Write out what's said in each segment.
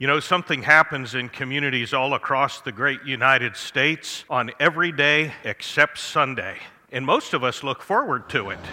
You know, something happens in communities all across the great United States on every day except Sunday, and most of us look forward to it.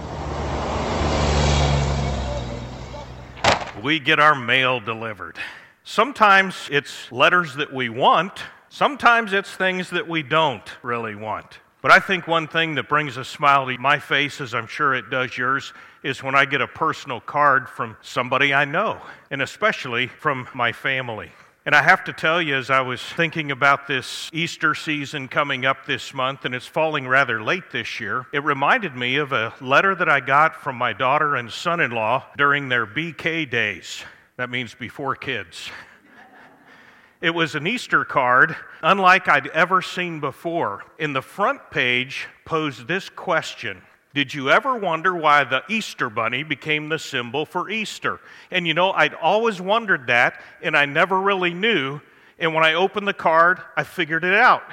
We get our mail delivered. Sometimes it's letters that we want, sometimes it's things that we don't really want. But I think one thing that brings a smile to my face, as I'm sure it does yours, is when I get a personal card from somebody I know, and especially from my family. And I have to tell you, as I was thinking about this Easter season coming up this month, and it's falling rather late this year, it reminded me of a letter that I got from my daughter and son-in-law during their BK days. That means before kids. It was an Easter card, unlike I'd ever seen before. In the front page posed this question: did you ever wonder why the Easter bunny became the symbol for Easter? And you know, I'd always wondered that, and I never really knew. And when I opened the card, I figured it out.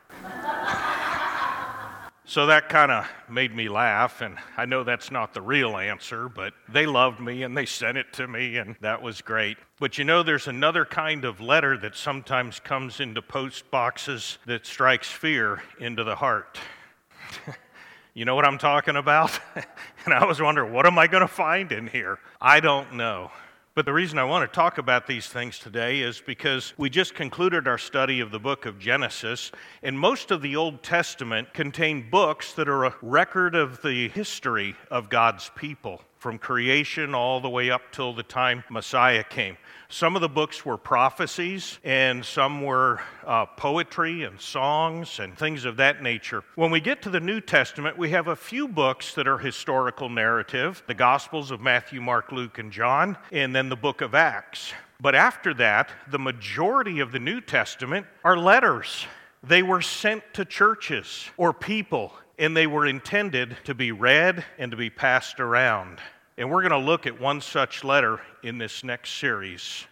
So that kind of made me laugh, and I know that's not the real answer, but they loved me and they sent it to me, and that was great. But you know, there's another kind of letter that sometimes comes into post boxes that strikes fear into the heart. You know what I'm talking about? And I was wondering, what am I going to find in here? I don't know. But the reason I want to talk about these things today is because we just concluded our study of the book of Genesis, and most of the Old Testament contain books that are a record of the history of God's people, from creation all the way up till the time Messiah came. Some of the books were prophecies, and some were poetry and songs and things of that nature. When we get to the New Testament, we have a few books that are historical narrative: the Gospels of Matthew, Mark, Luke, and John, and then the book of Acts. But after that, the majority of the New Testament are letters. They were sent to churches or people, and they were intended to be read and to be passed around. And we're going to look at one such letter in this next series.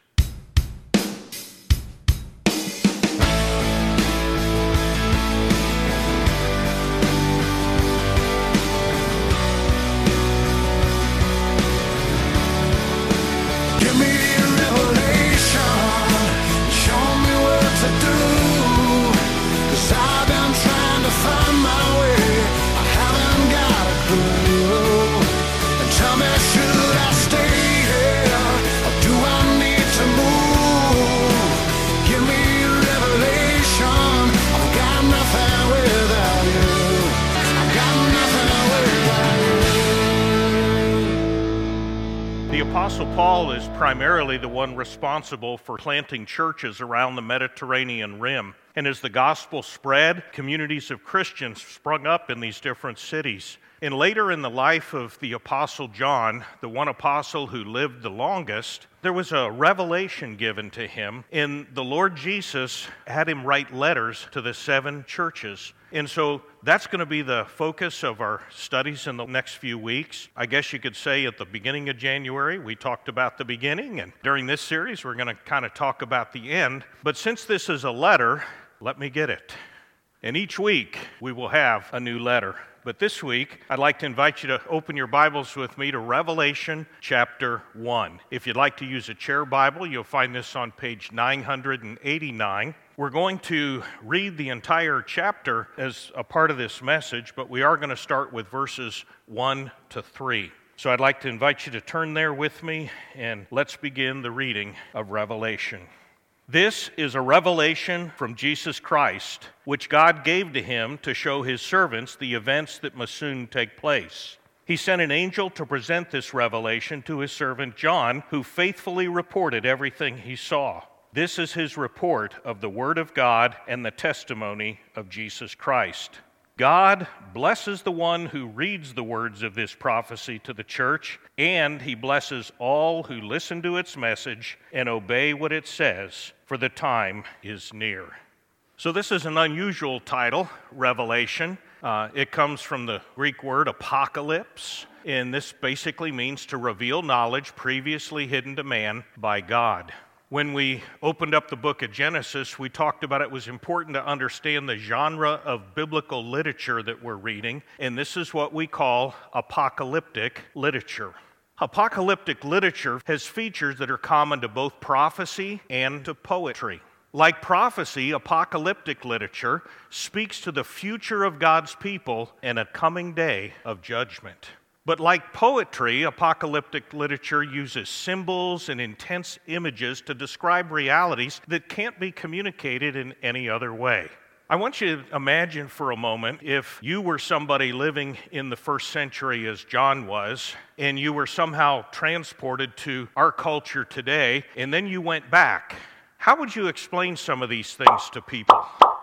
Give me a revelation, show me what to do, 'cause I've been trying to find my way, I haven't got a clue. And tell me, should I stay here, or do I need to move? Give me a revelation, I've got nothing without you, I've got nothing without you. The Apostle Paul is primarily the one responsible for planting churches around the Mediterranean rim. And as the gospel spread, communities of Christians sprung up in these different cities. And later in the life of the Apostle John, the one apostle who lived the longest, there was a revelation given to him, and the Lord Jesus had him write letters to the 7 churches. And so that's going to be the focus of our studies in the next few weeks. I guess you could say at the beginning of January, we talked about the beginning, and during this series, we're going to kind of talk about the end. But since this is a letter, let me get it. And each week, we will have a new letter. But this week, I'd like to invite you to open your Bibles with me to Revelation chapter 1. If you'd like to use a chair Bible, you'll find this on page 989. We're going to read the entire chapter as a part of this message, but we are going to start with verses 1 to 3. So I'd like to invite you to turn there with me, and let's begin the reading of Revelation. This is a revelation from Jesus Christ, which God gave to him to show his servants the events that must soon take place. He sent an angel to present this revelation to his servant John, who faithfully reported everything he saw. This is his report of the word of God and the testimony of Jesus Christ. God blesses the one who reads the words of this prophecy to the church, and he blesses all who listen to its message and obey what it says, for the time is near. So this is an unusual title, Revelation. It comes from the Greek word apocalypse, and this basically means to reveal knowledge previously hidden to man by God. When we opened up the book of Genesis, we talked about it was important to understand the genre of biblical literature that we're reading, and this is what we call apocalyptic literature. Apocalyptic literature has features that are common to both prophecy and to poetry. Like prophecy, apocalyptic literature speaks to the future of God's people and a coming day of judgment. But like poetry, apocalyptic literature uses symbols and intense images to describe realities that can't be communicated in any other way. I want you to imagine for a moment if you were somebody living in the first century as John was, and you were somehow transported to our culture today, and then you went back. How would you explain some of these things to people?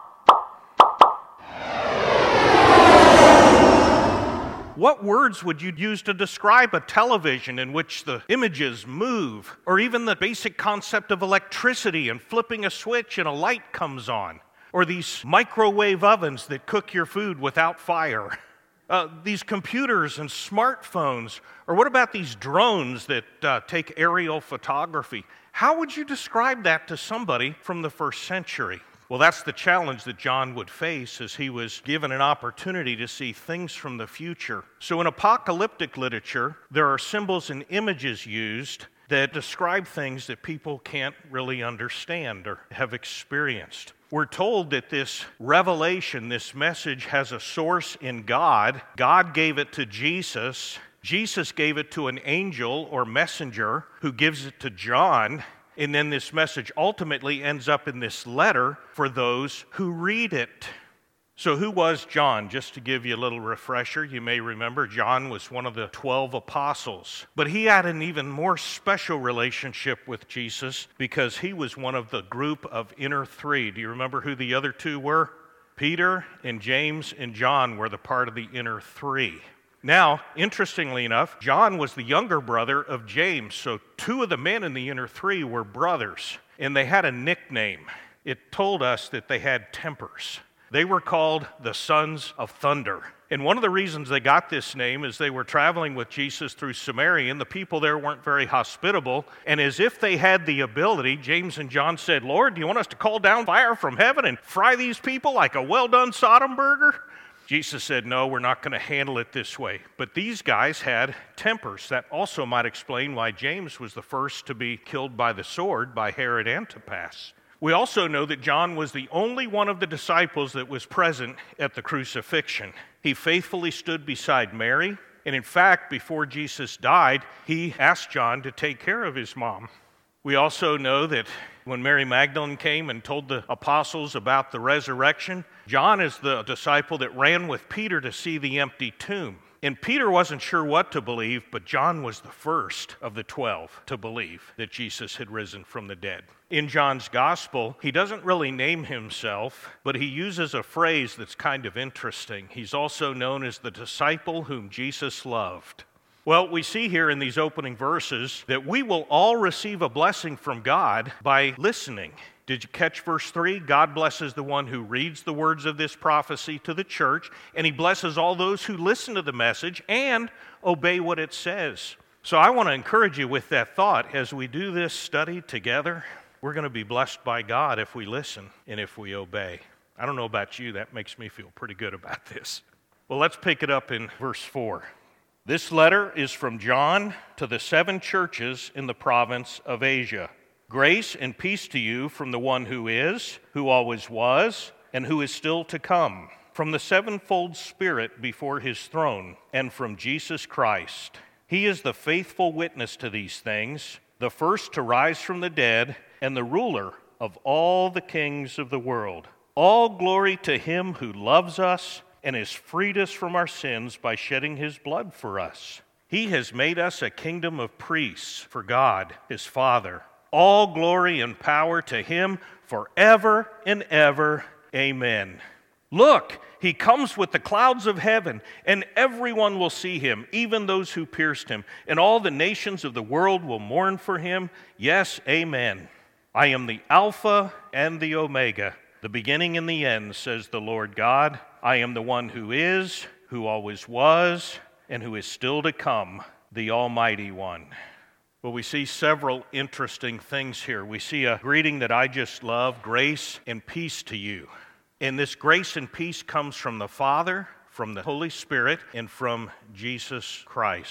What words would you use to describe a television in which the images move, or even the basic concept of electricity and flipping a switch and a light comes on? Or these microwave ovens that cook your food without fire. These computers and smartphones. Or what about these drones that take aerial photography? How would you describe that to somebody from the first century? Well, that's the challenge that John would face as he was given an opportunity to see things from the future. So in apocalyptic literature, there are symbols and images used that describe things that people can't really understand or have experienced. We're told that this revelation, this message, has a source in God. God gave it to Jesus. Jesus gave it to an angel or messenger who gives it to John. And then this message ultimately ends up in this letter for those who read it. So who was John? Just to give you a little refresher, you may remember John was one of the 12 apostles. But he had an even more special relationship with Jesus because he was one of the group of inner three. Do you remember who the other two were? Peter and James and John were the part of the inner three. Now, interestingly enough, John was the younger brother of James, so two of the men in the inner three were brothers, and they had a nickname. It told us that they had tempers. They were called the Sons of Thunder. And one of the reasons they got this name is they were traveling with Jesus through Samaria, and the people there weren't very hospitable. And as if they had the ability, James and John said, "Lord, do you want us to call down fire from heaven and fry these people like a well-done Sodom burger?" Jesus said, "No, we're not going to handle it this way." But these guys had tempers. That also might explain why James was the first to be killed by the sword by Herod Antipas. We also know that John was the only one of the disciples that was present at the crucifixion. He faithfully stood beside Mary, and in fact, before Jesus died, he asked John to take care of his mom. We also know that when Mary Magdalene came and told the apostles about the resurrection, John is the disciple that ran with Peter to see the empty tomb. And Peter wasn't sure what to believe, but John was the first of the 12 to believe that Jesus had risen from the dead. In John's gospel, he doesn't really name himself, but he uses a phrase that's kind of interesting. He's also known as the disciple whom Jesus loved. Well, we see here in these opening verses that we will all receive a blessing from God by listening. Did you catch verse 3? God blesses the one who reads the words of this prophecy to the church, and he blesses all those who listen to the message and obey what it says. So I want to encourage you with that thought as we do this study together. We're going to be blessed by God if we listen and if we obey. I don't know about you, that makes me feel pretty good about this. Well, let's pick it up in verse 4. This letter is from John to the 7 churches in the province of Asia. Grace and peace to you from the one who is, who always was, and who is still to come, from the sevenfold Spirit before his throne, and from Jesus Christ. He is the faithful witness to these things, the first to rise from the dead, and the ruler of all the kings of the world. All glory to him who loves us and has freed us from our sins by shedding his blood for us. He has made us a kingdom of priests for God, his Father. All glory and power to him forever and ever. Amen. Look, he comes with the clouds of heaven, and everyone will see him, even those who pierced him, and all the nations of the world will mourn for him. Yes, amen. I am the Alpha and the Omega, the beginning and the end, says the Lord God. I am the one who is, who always was, and who is still to come, the Almighty One. Well, we see several interesting things here. We see a greeting that I just love, grace and peace to you. And this grace and peace comes from the Father, from the Holy Spirit, and from Jesus Christ.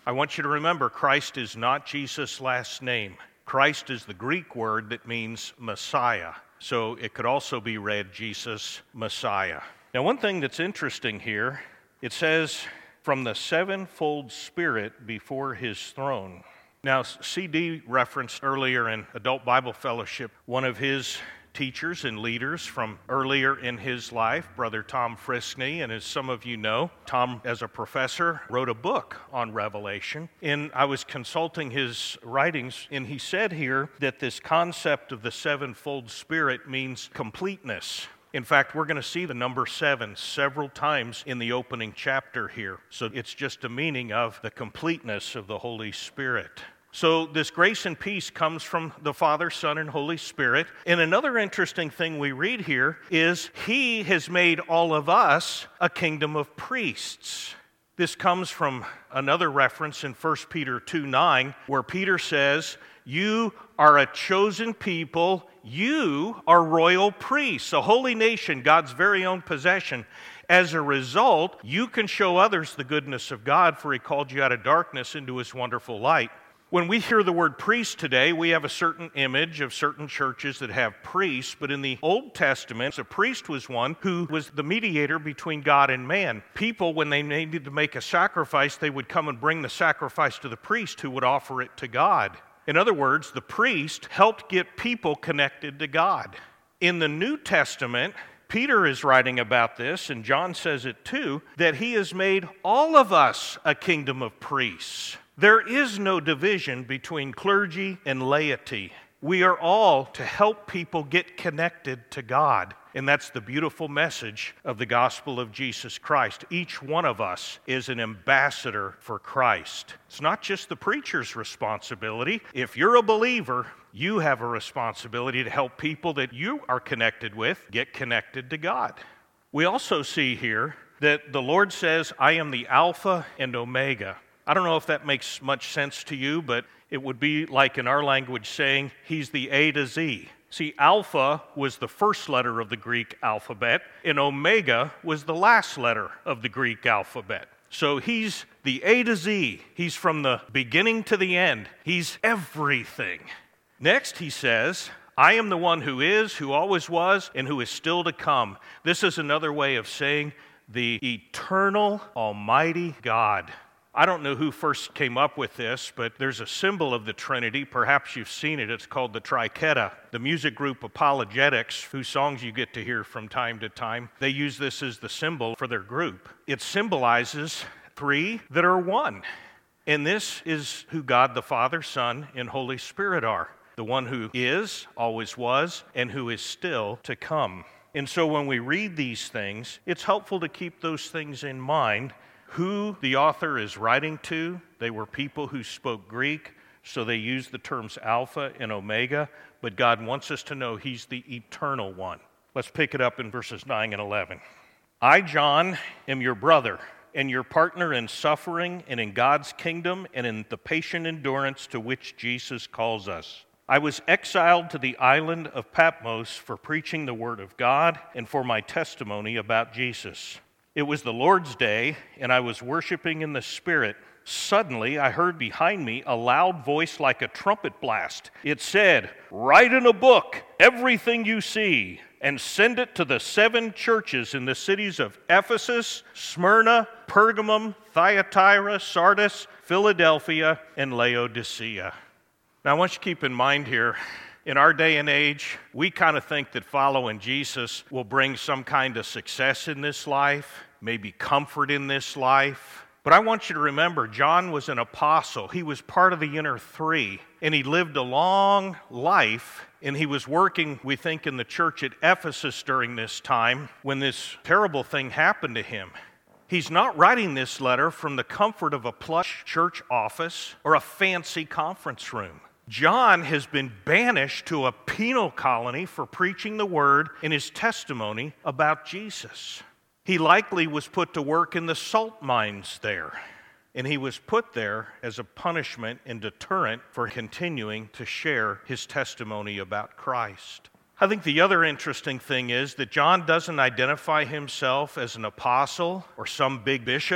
I want you to remember Christ is not Jesus' last name. Christ is the Greek word that means Messiah. So it could also be read Jesus Messiah. Now, one thing that's interesting here, it says, from the sevenfold Spirit before his throne. Now, C.D. referenced earlier in Adult Bible Fellowship one of his teachers and leaders from earlier in his life, Brother Tom Friskney, and as some of you know, Tom, as a professor, wrote a book on Revelation, and I was consulting his writings, and he said here that this concept of the sevenfold Spirit means completeness. In fact, we're going to see the number 7 several times in the opening chapter here, so it's just a meaning of the completeness of the Holy Spirit. So this grace and peace comes from the Father, Son, and Holy Spirit. And another interesting thing we read here is he has made all of us a kingdom of priests. This comes from another reference in 1 Peter 2:9, where Peter says, you are a chosen people, you are royal priests, a holy nation, God's very own possession. As a result, you can show others the goodness of God, for he called you out of darkness into his wonderful light. When we hear the word priest today, we have a certain image of certain churches that have priests, but in the Old Testament, a priest was one who was the mediator between God and man. People, when they needed to make a sacrifice, they would come and bring the sacrifice to the priest who would offer it to God. In other words, the priest helped get people connected to God. In the New Testament, Peter is writing about this, and John says it too, that he has made all of us a kingdom of priests. There is no division between clergy and laity. We are all to help people get connected to God. And that's the beautiful message of the gospel of Jesus Christ. Each one of us is an ambassador for Christ. It's not just the preacher's responsibility. If you're a believer, you have a responsibility to help people that you are connected with get connected to God. We also see here that the Lord says, I am the Alpha and Omega. I don't know if that makes much sense to you, but it would be like in our language saying he's the A to Z. See, Alpha was the first letter of the Greek alphabet, and Omega was the last letter of the Greek alphabet. So he's the A to Z. He's from the beginning to the end. He's everything. Next, he says, I am the one who is, who always was, and who is still to come. This is another way of saying the eternal, almighty God. I don't know who first came up with this, but there's a symbol of the Trinity. Perhaps you've seen it. It's called the Triqueta. The music group Apologetics, whose songs you get to hear from time to time, they use this as the symbol for their group. It symbolizes three that are one. And this is who God the Father, Son, and Holy Spirit are. The one who is, always was, and who is still to come. And so when we read these things, it's helpful to keep those things in mind. Who the author is writing to, they were people who spoke Greek, so they used the terms Alpha and Omega, but God wants us to know he's the eternal one. Let's pick it up in verses 9 and 11. I, John, am your brother, and your partner in suffering and in God's kingdom and in the patient endurance to which Jesus calls us. I was exiled to the island of Patmos for preaching the word of God and for my testimony about Jesus. It was the Lord's day, and I was worshiping in the Spirit. Suddenly, I heard behind me a loud voice like a trumpet blast. It said, write in a book everything you see, and send it to the 7 churches in the cities of Ephesus, Smyrna, Pergamum, Thyatira, Sardis, Philadelphia, and Laodicea. Now, I want you to keep in mind here, in our day and age, we kind of think that following Jesus will bring some kind of success in this life, maybe comfort in this life. But I want you to remember, John was an apostle. He was part of the inner 3, and he lived a long life, and he was working, we think, in the church at Ephesus during this time when this terrible thing happened to him. He's not writing this letter from the comfort of a plush church office or a fancy conference room. John has been banished to a penal colony for preaching the word and his testimony about Jesus. He likely was put to work in the salt mines there, and he was put there as a punishment and deterrent for continuing to share his testimony about Christ. I think the other interesting thing is that John doesn't identify himself as an apostle or some big bishop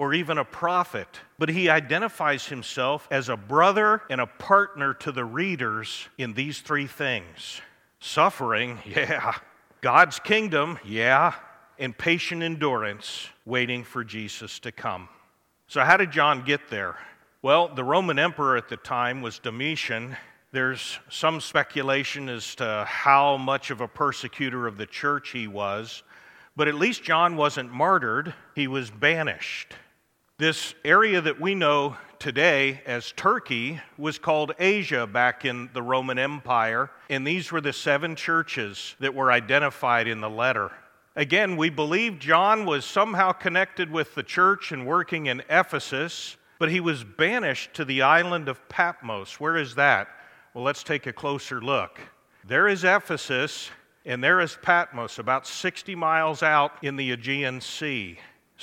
or even a prophet, but he identifies himself as a brother and a partner to the readers in these three things. Suffering, yeah. God's kingdom, yeah. And patient endurance, waiting for Jesus to come. So how did John get there? Well, the Roman emperor at the time was Domitian. There's some speculation as to how much of a persecutor of the church he was, but at least John wasn't martyred, he was banished. This area that we know today as Turkey was called Asia back in the Roman Empire, and these were the 7 churches that were identified in the letter. Again, we believe John was somehow connected with the church and working in Ephesus, but he was banished to the island of Patmos. Where is that? Well, let's take a closer look. There is Ephesus, and there is Patmos, about 60 miles out in the Aegean Sea.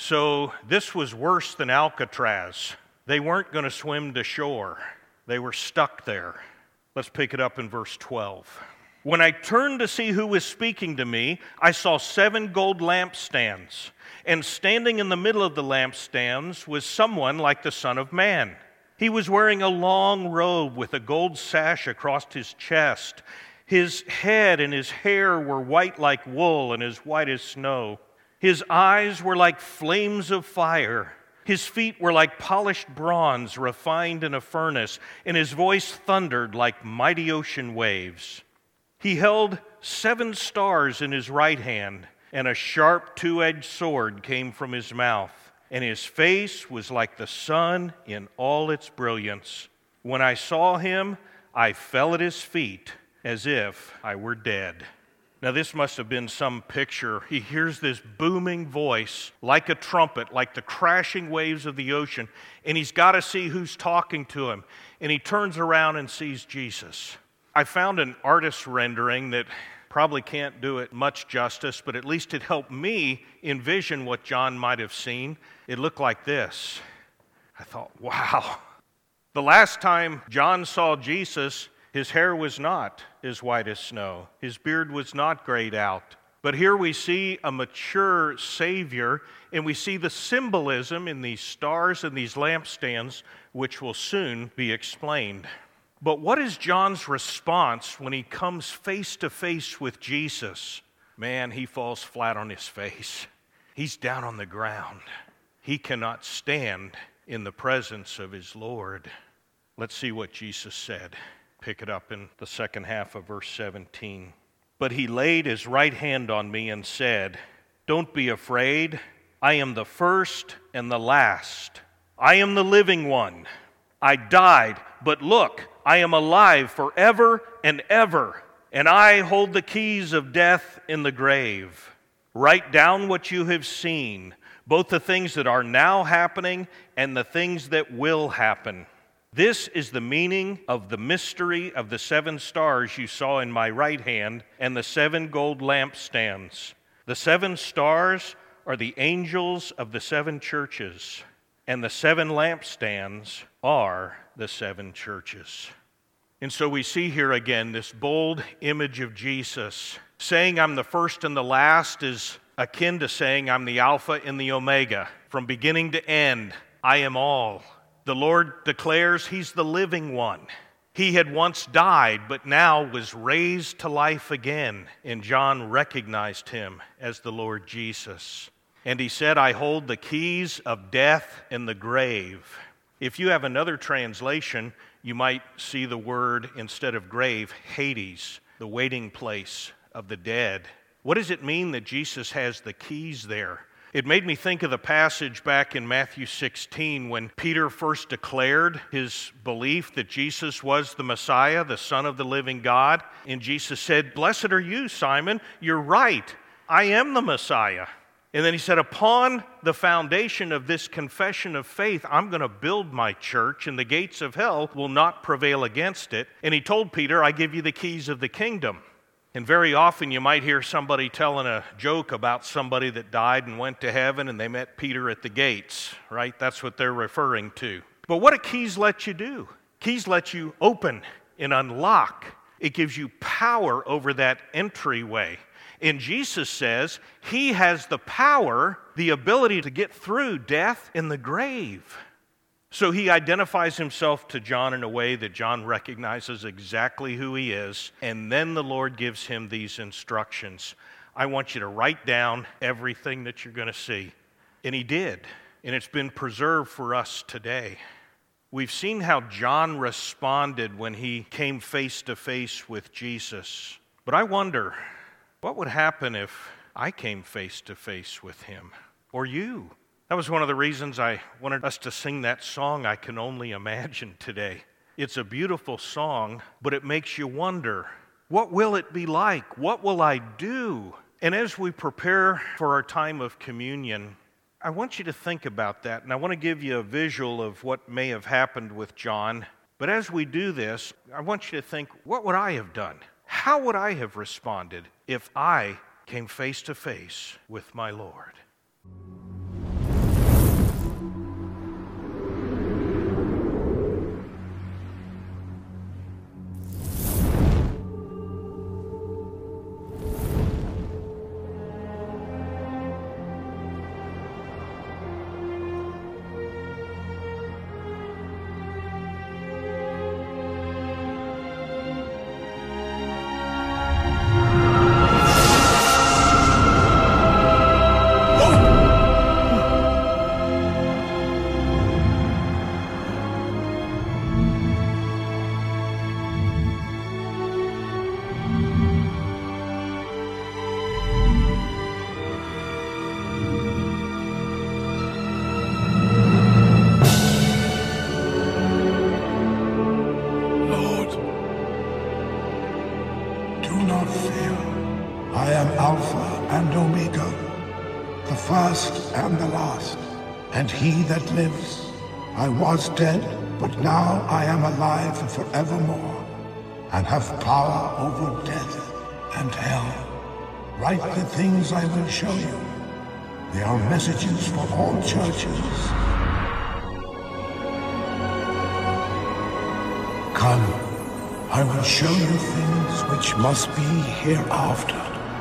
So this was worse than Alcatraz. They weren't going to swim to shore. They were stuck there. Let's pick it up in verse 12. When I turned to see who was speaking to me, I saw 7 gold lampstands, and standing in the middle of the lampstands was someone like the Son of Man. He was wearing a long robe with a gold sash across his chest. His head and his hair were white like wool and as white as snow. His eyes were like flames of fire. His feet were like polished bronze refined in a furnace, and his voice thundered like mighty ocean waves. He held 7 stars in his right hand, and a sharp 2-edged sword came from his mouth, and his face was like the sun in all its brilliance. When I saw him, I fell at his feet as if I were dead. Now this must have been some picture. He hears this booming voice like a trumpet, like the crashing waves of the ocean, and he's got to see who's talking to him. And he turns around and sees Jesus. I found an artist's rendering that probably can't do it much justice, but at least it helped me envision what John might have seen. It looked like this. I thought, wow. The last time John saw Jesus, his hair was not as white as snow. His beard was not grayed out. But here we see a mature Savior, and we see the symbolism in these stars and these lampstands, which will soon be explained. But what is John's response when he comes face to face with Jesus? Man, he falls flat on his face. He's down on the ground. He cannot stand in the presence of his Lord. Let's see what Jesus said. Pick it up in the second half of verse 17. But he laid his right hand on me and said, "Don't be afraid. I am the first and the last. I am the living one. I died, but look, I am alive forever and ever, and I hold the keys of death in the grave. Write down what you have seen, both the things that are now happening and the things that will happen. This is the meaning of the mystery of the 7 stars you saw in my right hand and the 7 gold lampstands. The 7 stars are the angels of the 7 churches, and the 7 lampstands are the 7 churches." And so we see here again this bold image of Jesus. Saying I'm the first and the last is akin to saying I'm the Alpha and the Omega. From beginning to end, I am all. The Lord declares He's the living one. He had once died, but now was raised to life again. And John recognized Him as the Lord Jesus. And he said, I hold the keys of death and the grave. If you have another translation, you might see the word, instead of grave, Hades, the waiting place of the dead. What does it mean that Jesus has the keys there? It made me think of the passage back in Matthew 16 when Peter first declared his belief that Jesus was the Messiah, the Son of the living God. And Jesus said, "Blessed are you, Simon. You're right. I am the Messiah." And then he said, upon the foundation of this confession of faith, I'm going to build my church, and the gates of hell will not prevail against it. And he told Peter, I give you the keys of the kingdom. And very often you might hear somebody telling a joke about somebody that died and went to heaven, and they met Peter at the gates, right? That's what they're referring to. But what do keys let you do? Keys let you open and unlock. It gives you power over that entryway. And Jesus says he has the power, the ability to get through death and the grave. So he identifies himself to John in a way that John recognizes exactly who he is. And then the Lord gives him these instructions. I want you to write down everything that you're going to see. And he did. And it's been preserved for us today. We've seen how John responded when he came face to face with Jesus. But I wonder, what would happen if I came face to face with him, or you? That was one of the reasons I wanted us to sing that song, I Can Only Imagine, today. It's a beautiful song, but it makes you wonder, what will it be like? What will I do? And as we prepare for our time of communion, I want you to think about that, and I want to give you a visual of what may have happened with John. But as we do this, I want you to think, what would I have done? How would I have responded if I came face to face with my Lord? And he that lives, I was dead, but now I am alive forevermore, and have power over death and hell. Write the things I will show you. They are messages for all churches. Come, I will show you things which must be hereafter.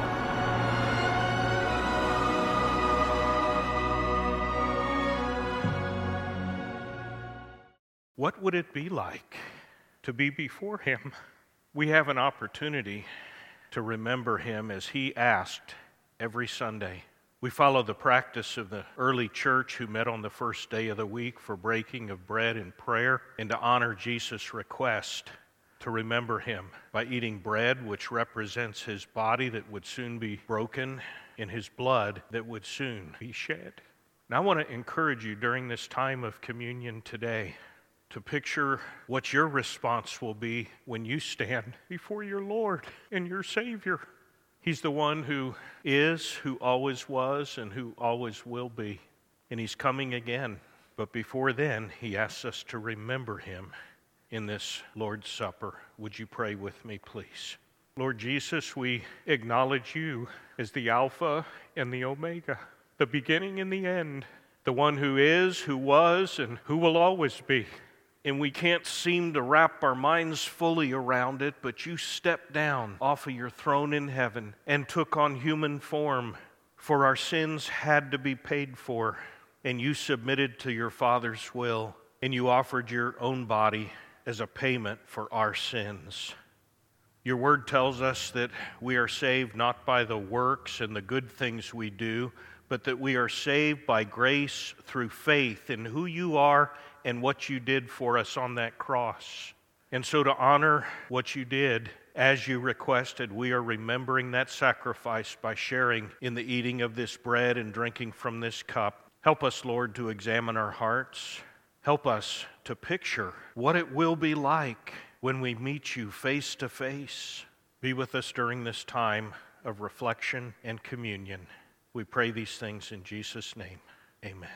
What would it be like to be before him? We have an opportunity to remember him as he asked every Sunday. We follow the practice of the early church who met on the first day of the week for breaking of bread and prayer, and to honor Jesus' request to remember him by eating bread, which represents his body that would soon be broken, and his blood that would soon be shed. Now I want to encourage you during this time of communion today to picture what your response will be when you stand before your Lord and your Savior. He's the one who is, who always was, and who always will be. And he's coming again. But before then, he asks us to remember him in this Lord's Supper. Would you pray with me, please? Lord Jesus, we acknowledge you as the Alpha and the Omega, the beginning and the end, the one who is, who was, and who will always be. And we can't seem to wrap our minds fully around it, but you stepped down off of your throne in heaven and took on human form, for our sins had to be paid for. And you submitted to your Father's will, and you offered your own body as a payment for our sins. Your word tells us that we are saved not by the works and the good things we do, but that we are saved by grace through faith in who you are and what you did for us on that cross. And so to honor what you did, as you requested, we are remembering that sacrifice by sharing in the eating of this bread and drinking from this cup. Help us, Lord, to examine our hearts. Help us to picture what it will be like when we meet you face to face. Be with us during this time of reflection and communion. We pray these things in Jesus' name. Amen.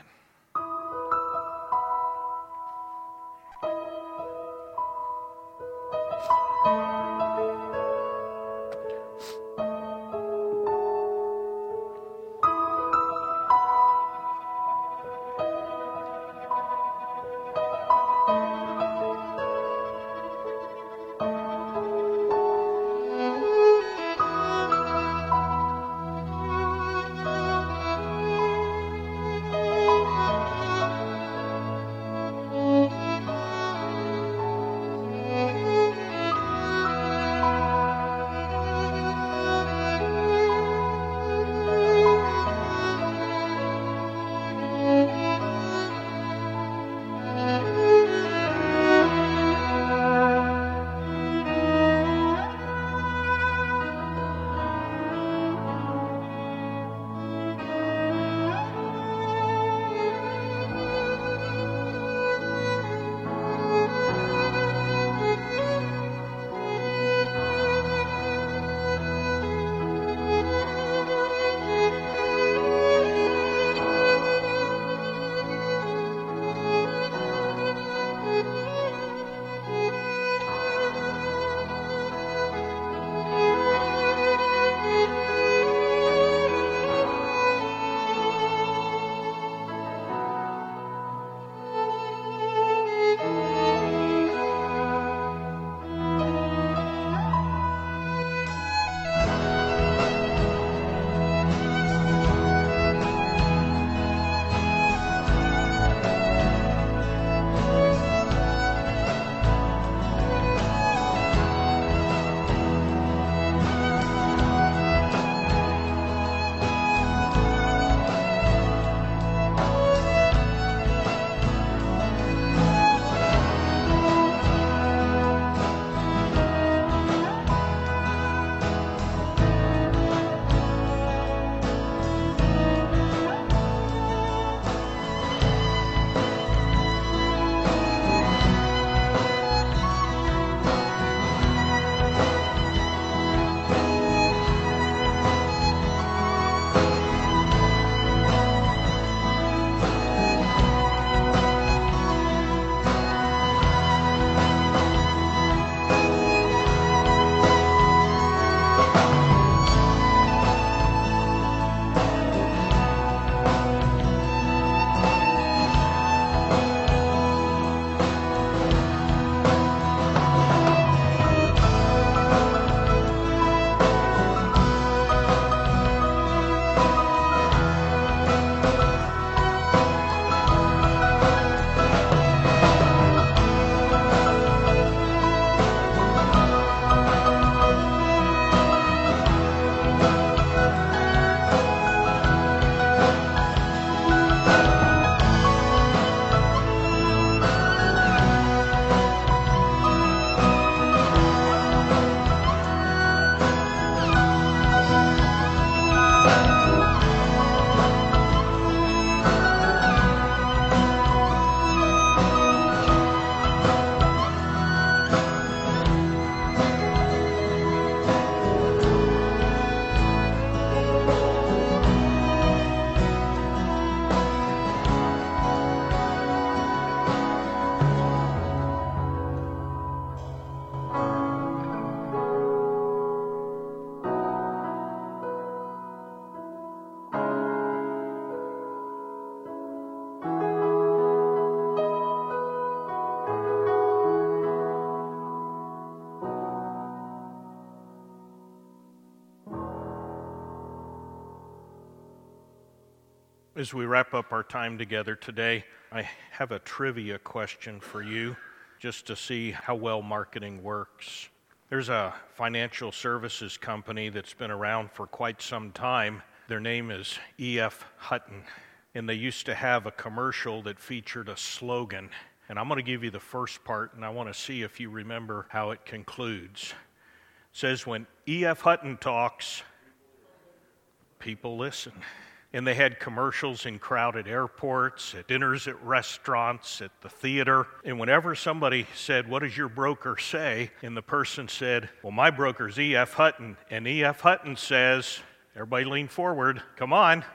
As we wrap up our time together today, I have a trivia question for you, just to see how well marketing works. There's a financial services company that's been around for quite some time. Their name is E.F. Hutton, and they used to have a commercial that featured a slogan. And I'm going to give you the first part, and I want to see if you remember how it concludes. It says, when E.F. Hutton talks, people listen. And they had commercials in crowded airports, at dinners at restaurants, at the theater. And whenever somebody said, what does your broker say? And the person said, well, my broker's E.F. Hutton. And E.F. Hutton says, everybody lean forward, come on.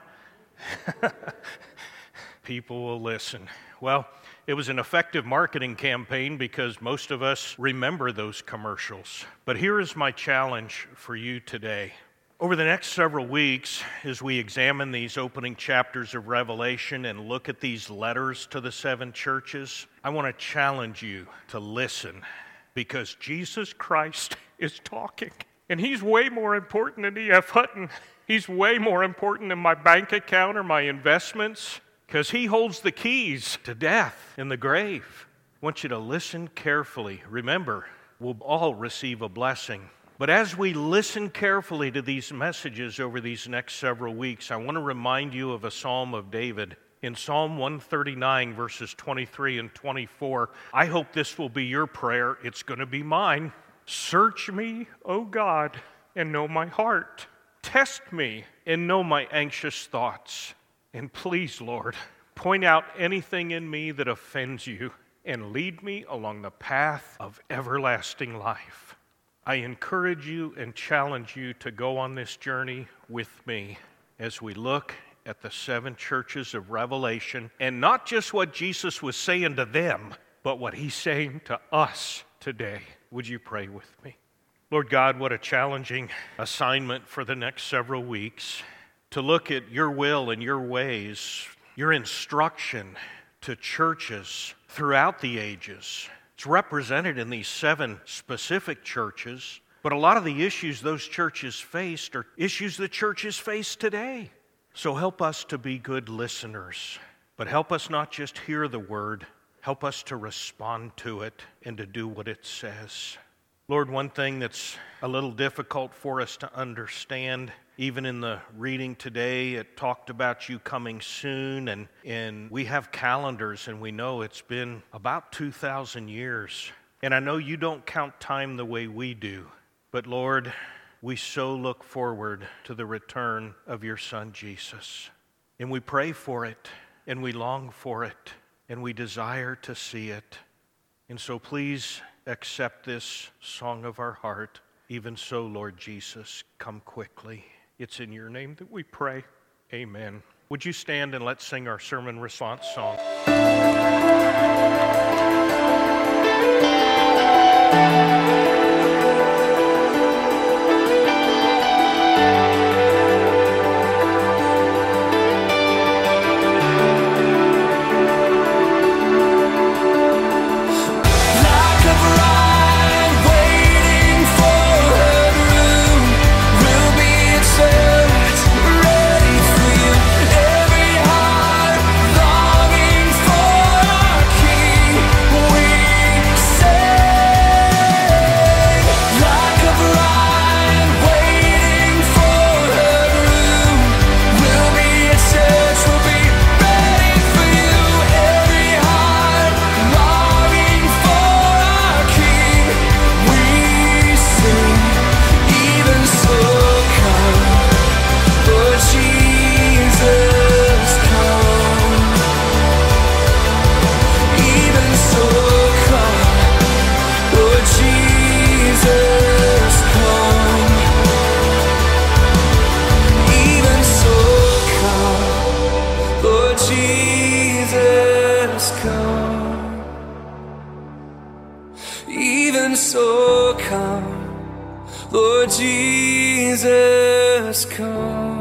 People will listen. Well, it was an effective marketing campaign because most of us remember those commercials. But here is my challenge for you today. Over the next several weeks, as we examine these opening chapters of Revelation and look at these letters to the 7 churches, I want to challenge you to listen, because Jesus Christ is talking. And he's way more important than E.F. Hutton. He's way more important than my bank account or my investments, because he holds the keys to death and the grave. I want you to listen carefully. Remember, we'll all receive a blessing. But as we listen carefully to these messages over these next several weeks, I want to remind you of a Psalm of David. In Psalm 139, verses 23 and 24, I hope this will be your prayer. It's going to be mine. Search me, O God, and know my heart. Test me and know my anxious thoughts. And please, Lord, point out anything in me that offends you and lead me along the path of everlasting life. I encourage you and challenge you to go on this journey with me as we look at the 7 churches of Revelation, and not just what Jesus was saying to them, but what he's saying to us today. Would you pray with me? Lord God, what a challenging assignment for the next several weeks, to look at your will and your ways, your instruction to churches throughout the ages. It's represented in these 7 specific churches, but a lot of the issues those churches faced are issues the churches face today. So help us to be good listeners, but help us not just hear the word, help us to respond to it and to do what it says. Lord, one thing that's a little difficult for us to understand, even in the reading today, it talked about you coming soon, and we have calendars, and we know it's been about 2,000 years. And I know you don't count time the way we do, but Lord, we so look forward to the return of your Son, Jesus. And we pray for it, and we long for it, and we desire to see it. And so please accept this song of our heart. Even so, Lord Jesus, come quickly. It's in your name that we pray. Amen. Would you stand and let's sing our sermon response song? Even so come, Lord Jesus, come.